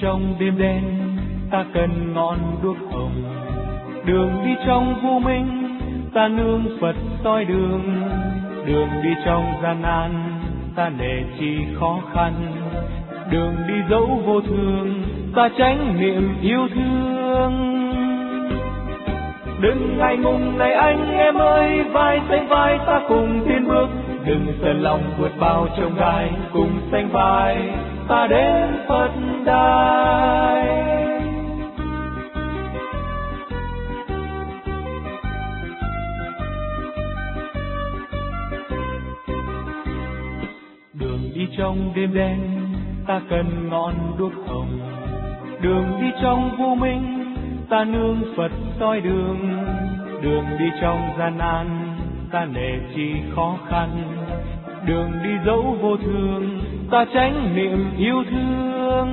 trong đêm đen ta cần ngọn đuốc hồng, đường đi trong vô minh ta nương Phật soi đường, đường đi trong gian nan ta nể chi khó khăn, đường đi dẫu vô thường ta tránh niệm yêu thương. Đừng ngại ngùng này anh em ơi, vai sánh vai ta cùng tiến bước, đừng sợ lòng vượt bao chông gai, cùng sánh vai ta đến Phật đài. Đường đi trong đêm đen ta cần ngọn đuốc hồng, đường đi trong vô minh ta nương Phật soi đường, đường đi trong gian nan ta nể chi khó khăn, đường đi dẫu vô thường ta tránh niệm yêu thương.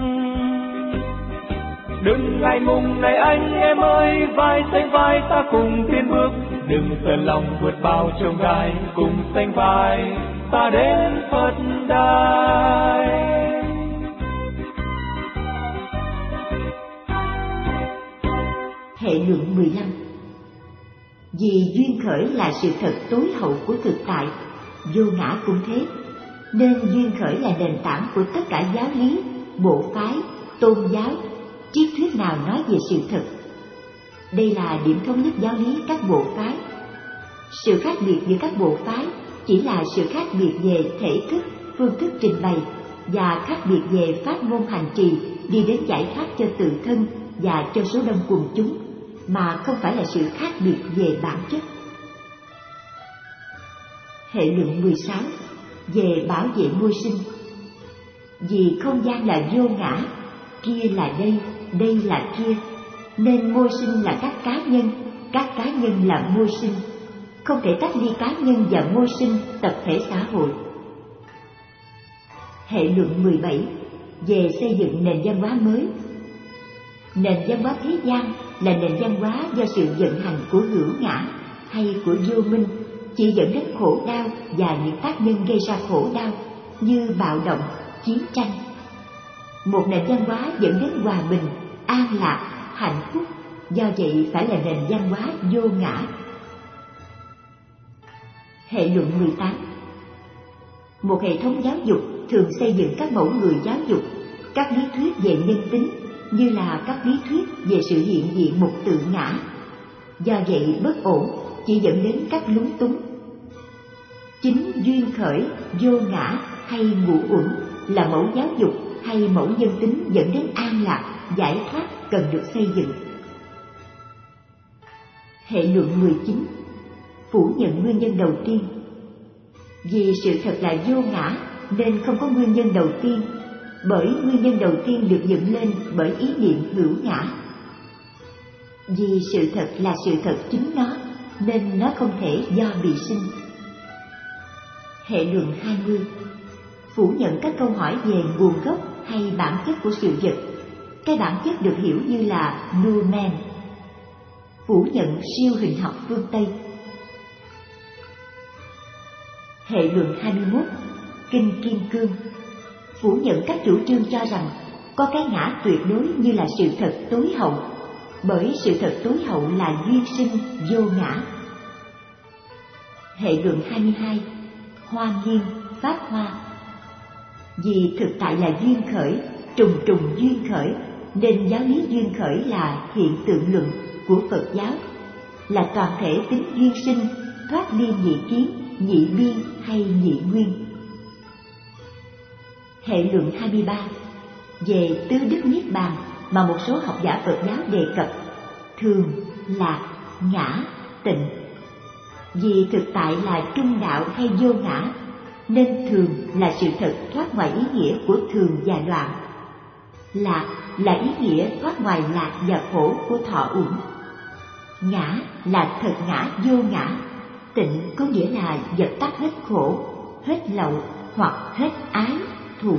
Đừng ngại ngùng này anh em ơi, vai sánh vai ta cùng tiến bước, đừng sợ lòng vượt bao chông gai, cùng sánh vai ta đến Phật đài. Hệ luận 15. Vì duyên khởi là sự thật tối hậu của thực tại, vô ngã cũng thế, nên duyên khởi là nền tảng của tất cả giáo lý, bộ phái, tôn giáo, triết thuyết nào nói về sự thật. Đây là điểm thống nhất giáo lý các bộ phái. Sự khác biệt giữa các bộ phái chỉ là sự khác biệt về thể thức, phương thức trình bày và khác biệt về pháp môn hành trì đi đến giải thoát cho tự thân và cho số đông quần chúng, mà không phải là sự khác biệt về bản chất. Hệ luận 16. Về bảo vệ môi sinh. Vì không gian là vô ngã, kia là đây là kia, nên môi sinh là các cá nhân là môi sinh, không thể tách ly cá nhân và môi sinh tập thể xã hội. Hệ luận 17. Về xây dựng nền văn hóa mới. Nền văn hóa thế gian là nền văn hóa do sự vận hành của hữu ngã hay của vô minh, chỉ dẫn đến khổ đau và những tác nhân gây ra khổ đau như bạo động, chiến tranh. Một nền văn hóa dẫn đến hòa bình, an lạc, hạnh phúc, do vậy phải là nền văn hóa vô ngã. Hệ luận 18. Một hệ thống giáo dục thường xây dựng các mẫu người giáo dục, các lý thuyết về nhân tính, như là các lý thuyết về sự hiện diện một tự ngã. Do vậy bất ổn chỉ dẫn đến các lúng túng. Chính duyên khởi, vô ngã hay ngũ uẩn là mẫu giáo dục hay mẫu nhân tính dẫn đến an lạc, giải thoát cần được xây dựng. Hệ luận 19. Phủ nhận nguyên nhân đầu tiên. Vì sự thật là vô ngã nên không có nguyên nhân đầu tiên, bởi nguyên nhân đầu tiên được dựng lên bởi ý niệm hữu ngã. Vì sự thật là sự thật chính nó, nên nó không thể do bị sinh. Hệ luận 20. Phủ nhận các câu hỏi về nguồn gốc hay bản chất của sự vật. Cái bản chất được hiểu như là noumen. Phủ nhận siêu hình học phương Tây. Hệ luận 21. Kinh Kim Cương. Phủ nhận các chủ trương cho rằng có cái ngã tuyệt đối như là sự thật tối hậu, bởi sự thật tối hậu là duyên sinh vô ngã. Hệ luận 22. Hoa nghiêm, pháp hoa. Vì thực tại là duyên khởi, trùng trùng duyên khởi, nên giáo lý duyên khởi là hiện tượng luận của Phật giáo, là toàn thể tính duyên sinh, thoát ly nhị kiến, nhị biên hay nhị nguyên. Hệ luận 23. Về tứ đức niết bàn mà một số học giả Phật giáo đề cập: thường, lạc, ngã, tịnh. Vì thực tại là trung đạo hay vô ngã, nên thường là sự thật thoát ngoài ý nghĩa của thường và loạn. Lạc là ý nghĩa thoát ngoài lạc và khổ của thọ uẩn. Ngã là thật ngã vô ngã. Tịnh có nghĩa là dập tắt hết khổ, hết lậu hoặc hết ái, thủ.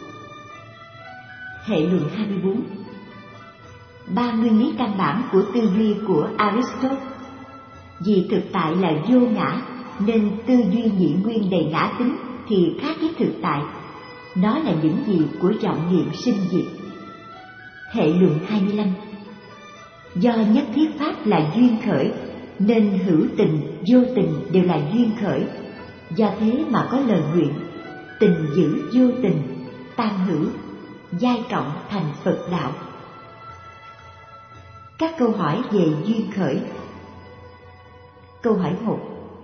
Hệ luận 24. 3 nguyên lý căn bản của tư duy của Aristotle. Vì thực tại là vô ngã, nên tư duy nhị nguyên đầy ngã tính thì khác với thực tại. Nó là những gì của trọng niệm sinh diệt. Hệ luận 25. Do nhất thiết pháp là duyên khởi, nên hữu tình, vô tình đều là duyên khởi. Do thế mà có lời nguyện: tình giữ vô tình, tam hữu, giai trọng thành Phật đạo. Các câu hỏi về duyên khởi. Câu hỏi 1.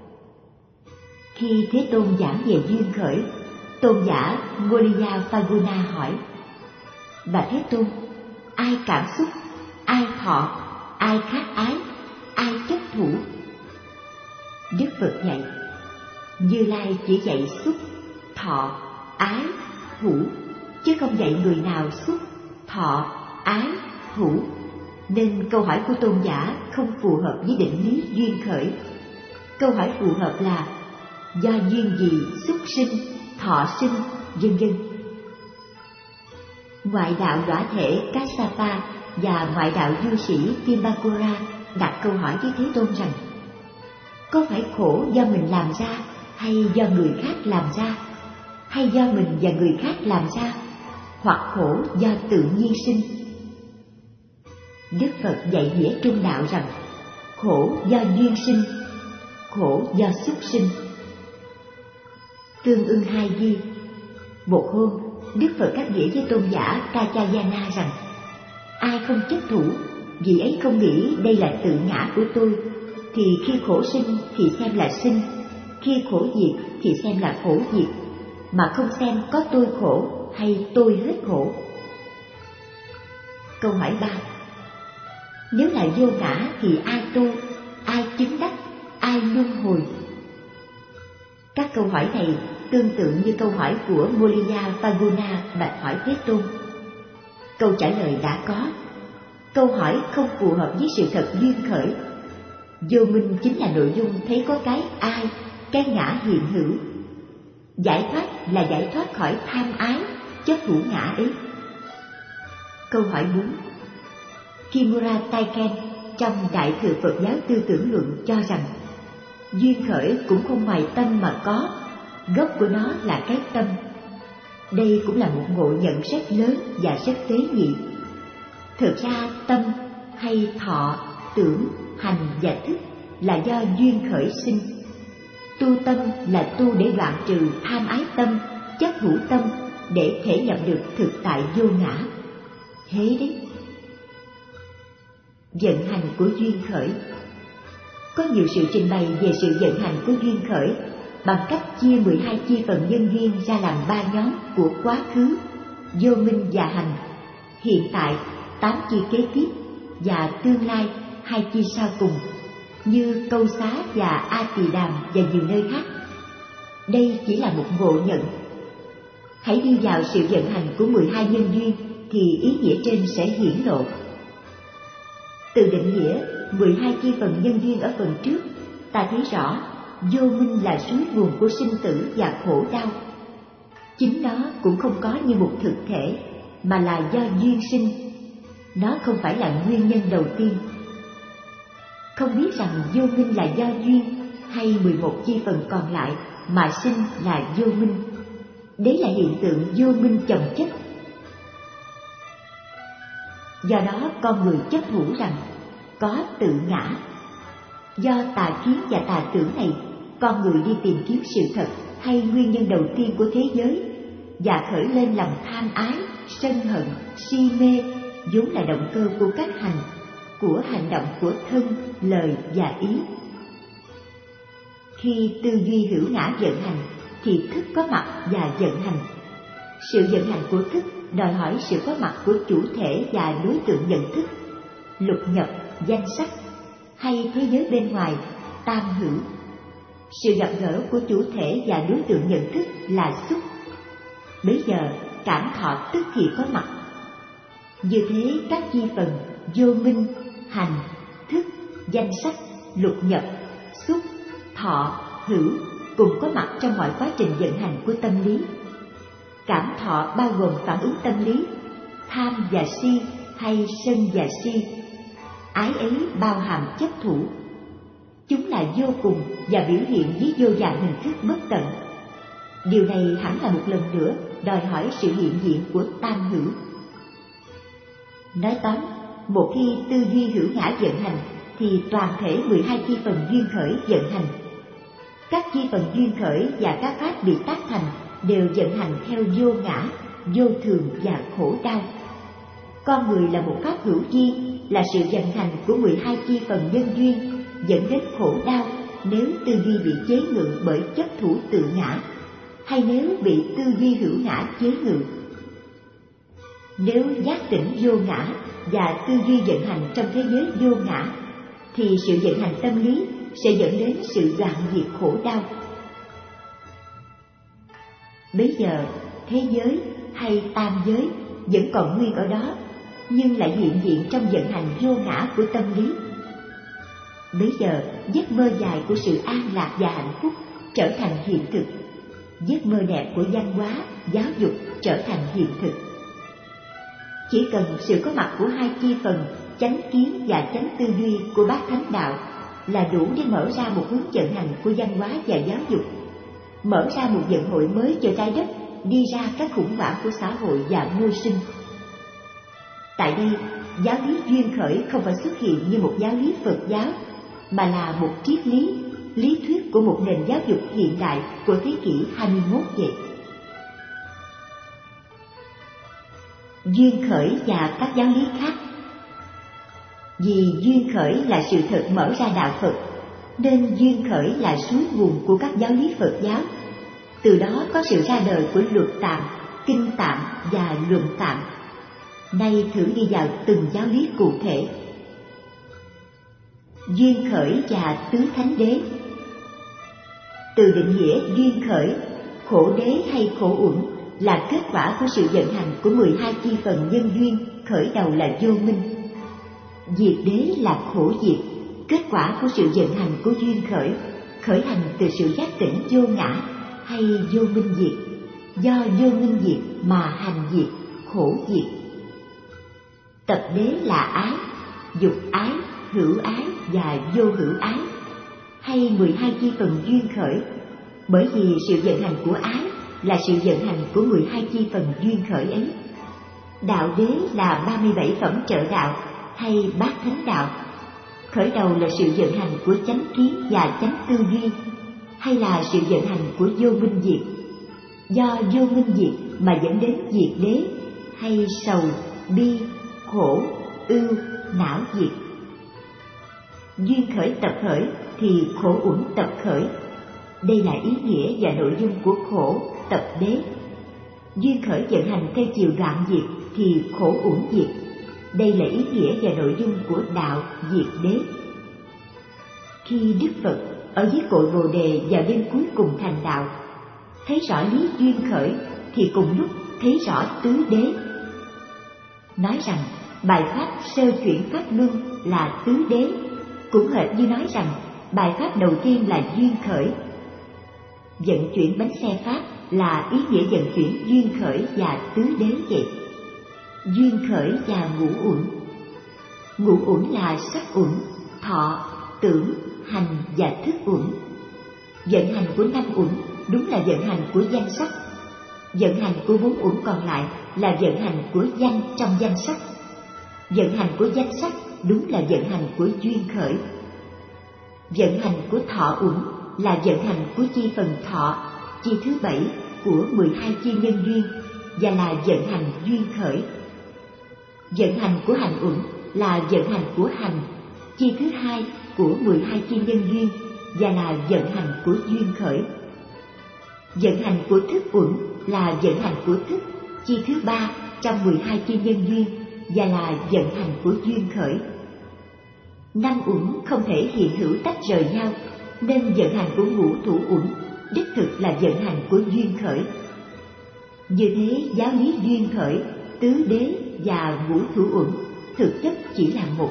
Khi Thế Tôn giảng về duyên khởi, tôn giả Moliya-Phaguna hỏi: Bạch Thế Tôn, ai cảm xúc, ai thọ, ai khát ái, ai chấp thủ? Đức Phật dạy: Như Lai chỉ dạy xúc, thọ, ái, thủ, chứ không dạy người nào xúc, thọ, ái, thủ. Nên câu hỏi của tôn giả không phù hợp với định lý duyên khởi. Câu hỏi phù hợp là: do duyên gì xúc sinh, thọ sinh, vân vân. Ngoại đạo Đọa Thể Kassapa và ngoại đạo du sĩ Timbakura đặt câu hỏi với Thế Tôn rằng: có phải khổ do mình làm ra, hay do người khác làm ra, hay do mình và người khác làm ra, hoặc khổ do tự nhiên sinh? Đức Phật dạy nghĩa trung đạo rằng: khổ do duyên sinh, khổ do xúc sinh. Tương ưng hai ghi: một hôm, Đức Phật cắt nghĩa với tôn giả Kaccayana rằng: ai không chấp thủ, vì ấy không nghĩ đây là tự ngã của tôi, thì khi khổ sinh thì xem là sinh, khi khổ diệt thì xem là khổ diệt, mà không xem có tôi khổ hay tôi hết khổ. Câu hỏi 3. Nếu là vô ngã thì ai tu, ai chứng đắc, ai luân hồi? Các câu hỏi này tương tự như câu hỏi của Moliya-Phaguna bạch hỏi Thế Tôn. Câu trả lời đã có. Câu hỏi không phù hợp với sự thật duyên khởi. Vô minh chính là nội dung thấy có cái ai, cái ngã hiện hữu. Giải thoát là giải thoát khỏi tham ái, chấp thủ ngã ấy. Câu hỏi 4. Kimura Taiken trong Đại Thừa Phật Giáo Tư Tưởng Luận cho rằng duyên khởi cũng không ngoài tâm mà có, gốc của nó là cái tâm. Đây cũng là một ngộ nhận rất lớn và rất tế nhị. Thực ra tâm hay thọ, tưởng, hành và thức là do duyên khởi sinh. Tu tâm là tu để đoạn trừ tham ái tâm, chấp thủ tâm, để thể nhập được thực tại vô ngã. Thế đấy. Vận hành của duyên khởi. Có nhiều sự trình bày về sự vận hành của duyên khởi bằng cách chia 12 chi phần nhân duyên ra làm 3 nhóm của quá khứ, vô minh và hành, hiện tại 8 chi kế tiếp và tương lai 2 chi sau cùng, như Câu Xá và A Tỳ Đàm và nhiều nơi khác. Đây chỉ là một ngộ nhận. Hãy đi vào sự vận hành của 12 nhân duyên thì ý nghĩa trên sẽ hiển lộ. Từ định nghĩa 12 chi phần nhân duyên ở phần trước, ta thấy rõ vô minh là suối nguồn của sinh tử và khổ đau. Chính nó cũng không có như một thực thể, mà là do duyên sinh. Nó không phải là nguyên nhân đầu tiên. Không biết rằng vô minh là do duyên, hay 11 chi phần còn lại mà sinh là vô minh. Đấy là hiện tượng vô minh chồng chất. Do đó con người chấp thủ rằng có tự ngã. Do tà kiến và tà tưởng này, con người đi tìm kiếm sự thật hay nguyên nhân đầu tiên của thế giới, và khởi lên lòng tham ái, sân hận, si mê, vốn là động cơ của các của hành động của thân, lời và ý. Khi tư duy hữu ngã vận hành, thì thức có mặt và vận hành. Sự vận hành của thức đòi hỏi sự có mặt của chủ thể và đối tượng nhận thức, lục nhập, danh sắc, hay thế giới bên ngoài, tam hữu. Sự gặp gỡ của chủ thể và đối tượng nhận thức là xúc. Bấy giờ cảm thọ tức thì có mặt. Như thế các chi phần vô minh, hành, thức, danh sắc, lục nhập, xúc, thọ, hữu cùng có mặt trong mọi quá trình vận hành của tâm lý. Cảm thọ bao gồm phản ứng tâm lý, tham và si hay sân và si. Ái ấy bao hàm chấp thủ. Chúng là vô cùng và biểu hiện với vô vàn hình thức bất tận. Điều này hẳn là một lần nữa đòi hỏi sự hiện diện của tam hữu. Nói tóm, một khi tư duy hữu ngã vận hành thì toàn thể 12 chi phần duyên khởi vận hành. Các chi phần duyên khởi và các pháp bị tác thành đều vận hành theo vô ngã, vô thường và khổ đau. Con người là một pháp hữu vi, là sự vận hành của 12 chi phần nhân duyên, dẫn đến khổ đau nếu tư duy bị chế ngự bởi chấp thủ tự ngã, hay nếu bị tư duy hữu ngã chế ngự. Nếu giác tỉnh vô ngã và tư duy vận hành trong thế giới vô ngã, thì sự vận hành tâm lý sẽ dẫn đến sự đoạn diệt khổ đau. Bấy giờ, thế giới hay tam giới vẫn còn nguyên ở đó, nhưng lại hiện diện trong vận hành vô ngã của tâm lý. Bấy giờ, giấc mơ dài của sự an lạc và hạnh phúc trở thành hiện thực. Giấc mơ đẹp của văn hóa, giáo dục trở thành hiện thực. Chỉ cần sự có mặt của hai chi phần chánh kiến và chánh tư duy của bát thánh đạo là đủ để mở ra một hướng vận hành của văn hóa và giáo dục, mở ra một vận hội mới cho trái đất, đi ra các khủng hoảng của xã hội và mưu sinh. Tại đây, giáo lý duyên khởi không phải xuất hiện như một giáo lý Phật giáo, mà là một triết lý, lý thuyết của một nền giáo dục hiện đại của thế kỷ 21 vậy. Duyên khởi và các giáo lý khác. Vì duyên khởi là sự thật mở ra đạo Phật, nên duyên khởi là suối nguồn của các giáo lý Phật giáo. Từ đó có sự ra đời của luật tạm, kinh tạm và luận tạm. Nay thử đi vào từng giáo lý cụ thể. Duyên khởi và tứ thánh đế. Từ định nghĩa duyên khởi, khổ đế hay khổ uẩn là kết quả của sự vận hành của 12 chi phần nhân duyên, khởi đầu là vô minh. Diệt đế là khổ diệt, kết quả của sự vận hành của duyên khởi, khởi hành từ sự giác tỉnh vô ngã hay vô minh diệt, do vô minh diệt mà hành diệt, khổ diệt. Tập đế là ái, dục ái, hữu ái và vô hữu ái, hay 12 chi phần duyên khởi, bởi vì sự vận hành của ái là sự vận hành của 12 chi phần duyên khởi ấy. Đạo đế là 37 phẩm trợ đạo hay bát thánh đạo, khởi đầu là sự vận hành của chánh kiến và chánh tư duy, hay là sự vận hành của vô minh diệt, do vô minh diệt mà dẫn đến diệt đế, hay sầu, bi, khổ, ưu, não diệt. Duyên khởi tập khởi thì khổ uẩn tập khởi. Đây là ý nghĩa và nội dung của khổ tập đế. Duyên khởi vận hành theo chiều đoạn diệt thì khổ uẩn diệt. Đây là ý nghĩa và nội dung của đạo diệt đế. Khi Đức Phật ở dưới cội Bồ Đề vào đêm cuối cùng thành đạo, thấy rõ lý duyên khởi thì cùng lúc thấy rõ tứ đế. Nói rằng bài pháp sơ chuyển pháp luân là tứ đế, cũng hệt như nói rằng bài pháp đầu tiên là duyên khởi. Vận chuyển bánh xe pháp là ý nghĩa vận chuyển duyên khởi và tứ đế vậy. Duyên khởi và ngũ uẩn. Ngũ uẩn là sắc uẩn, thọ, tưởng, hành và thức uẩn. Vận hành của 5 uẩn đúng là vận hành của danh sắc. Vận hành của 4 uẩn còn lại là vận hành của danh trong danh sắc. Vận hành của danh sắc đúng là vận hành của duyên khởi. Vận hành của thọ uẩn là vận hành của chi phần thọ, chi thứ 7 của 12 chi nhân duyên, và là vận hành duyên khởi. Vận hành của hành uẩn là vận hành của hành, chi thứ 2 của 12 chi nhân duyên, và là vận hành của duyên khởi. Vận hành của thức uẩn là vận hành của thức, chi thứ 3 trong 12 chi nhân duyên, và là vận hành của duyên khởi. 5 uẩn không thể hiện hữu tách rời nhau, nên vận hành của ngũ thủ uẩn đích thực là vận hành của duyên khởi. Như thế, giáo lý duyên khởi, tứ đế và ngũ thủ uẩn thực chất chỉ là một.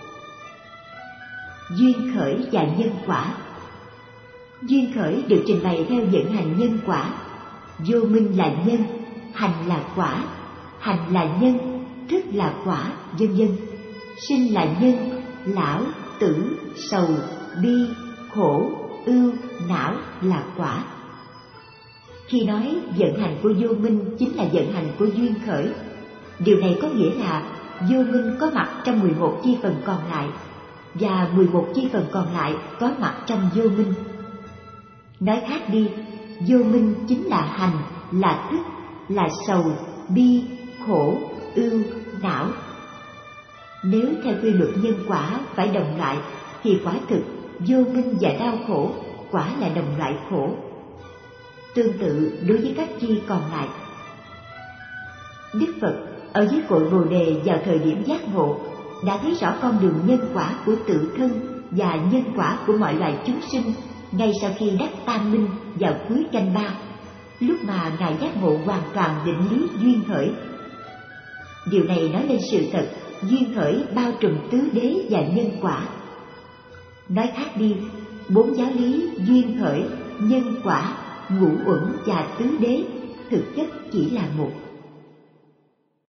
Duyên khởi và nhân quả. Duyên khởi được trình bày theo vận hành nhân quả. Vô minh là nhân, hành là quả, hành là nhân, thức là quả, vân vân. Sinh là nhân, lão, tử, sầu, bi, khổ, ưu, não là quả. Khi nói vận hành của vô minh chính là vận hành của duyên khởi, điều này có nghĩa là vô minh có mặt trong 11 chi phần còn lại, và 11 chi phần còn lại có mặt trong vô minh. Nói khác đi, vô minh chính là hành, là thức, là sầu, bi, khổ, ưu, não. Nếu theo quy luật nhân quả phải đồng loại, thì quả thực vô minh và đau khổ quả là đồng loại khổ. Tương tự đối với các chi còn lại, Đức Phật ở dưới cội Bồ Đề vào thời điểm giác ngộ đã thấy rõ con đường nhân quả của tự thân và nhân quả của mọi loài chúng sinh ngay sau khi đắc tam minh vào cuối canh 3, lúc mà Ngài giác ngộ hoàn toàn định lý duyên khởi. Điều này nói lên sự thật duyên khởi bao trùm tứ đế và nhân quả. Nói khác đi, 4 giáo lý duyên khởi, nhân quả, ngũ uẩn và tứ đế thực chất chỉ là một.